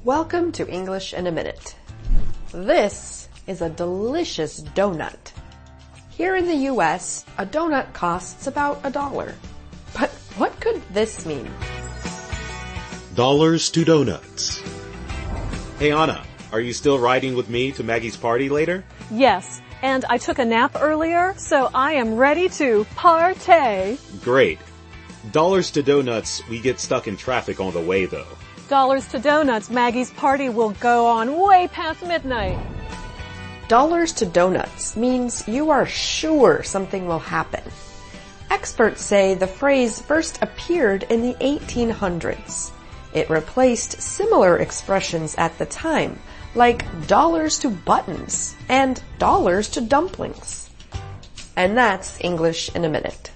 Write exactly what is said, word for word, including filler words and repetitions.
Welcome to English in a Minute. This is a delicious donut. Here in the U S, a donut costs about a dollar. But what could this mean? Dollars to donuts. Hey Anna, are you still riding with me to Maggie's party later? Yes, and I took a nap earlier, so I am ready to partay. Great. Dollars to donuts, we get stuck in traffic on the way though. Dollars to donuts, Maggie's party will go on way past midnight. Dollars to donuts means you are sure something will happen. Experts say the phrase first appeared in the eighteen hundreds. It replaced similar expressions at the time, like dollars to buttons and dollars to dumplings. And that's English in a Minute.